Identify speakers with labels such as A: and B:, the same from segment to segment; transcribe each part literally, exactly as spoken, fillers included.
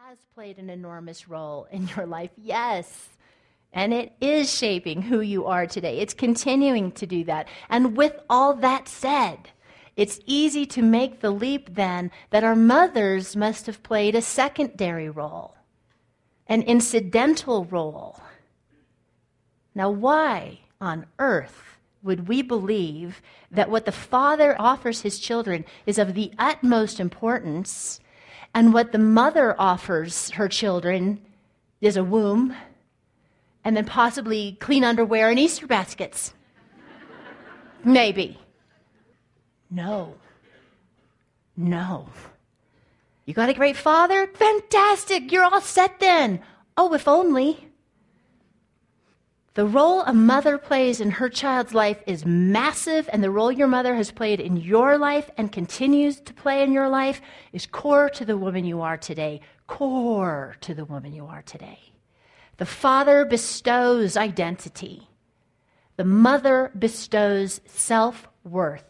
A: has played an enormous role in your life, yes. And it is shaping who you are today. It's continuing to do that. And with all that said, it's easy to make the leap then that our mothers must have played a secondary role, an incidental role. Now, why on earth would we believe that what the father offers his children is of the utmost importance, and what the mother offers her children is a womb, and then possibly clean underwear and Easter baskets? Maybe. No. No. You got a great father? Fantastic. You're all set then. Oh, if only. The role a mother plays in her child's life is massive, and the role your mother has played in your life and continues to play in your life is core to the woman you are today. Core to the woman you are today. The father bestows identity. The mother bestows self-worth.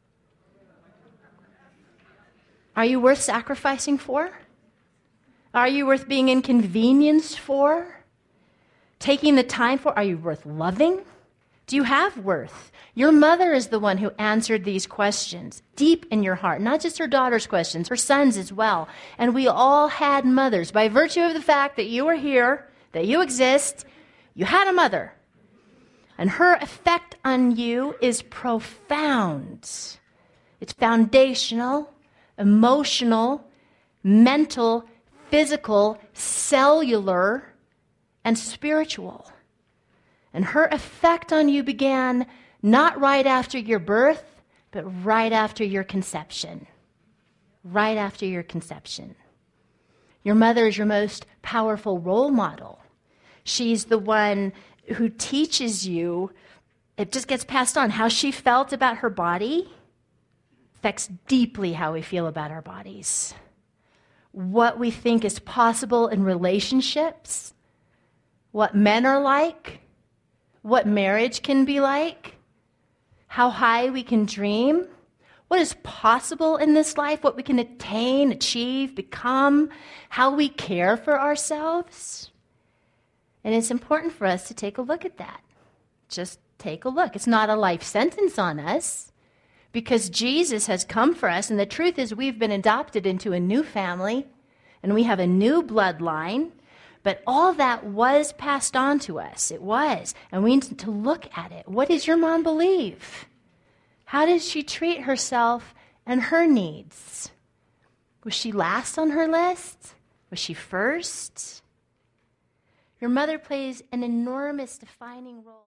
A: Are you worth sacrificing for? Are you worth being inconvenienced for? Taking the time for? Are you worth loving? Do you have worth? Your mother is the one who answered these questions deep in your heart, not just her daughter's questions, her son's as well. And we all had mothers. By virtue of the fact that you are here, that you exist, you had a mother. And her effect on you is profound. It's foundational, emotional, mental, physical, cellular, and spiritual. And her effect on you began not right after your birth, but right after your conception. Right after your conception. Your mother is your most powerful role model. She's the one who teaches you, it just gets passed on. How she felt about her body affects deeply how we feel about our bodies. What we think is possible in relationships, what men are like, what marriage can be like, how high we can dream, what is possible in this life, what we can attain, achieve, become, how we care for ourselves. And it's important for us to take a look at that. Just take a look. It's not a life sentence on us, because Jesus has come for us, and the truth is we've been adopted into a new family, and we have a new bloodline. But all that was passed on to us. It was. And we need to look at it. What does your mom believe? How does she treat herself and her needs? Was she last on her list? Was she first? Your mother plays an enormous defining role.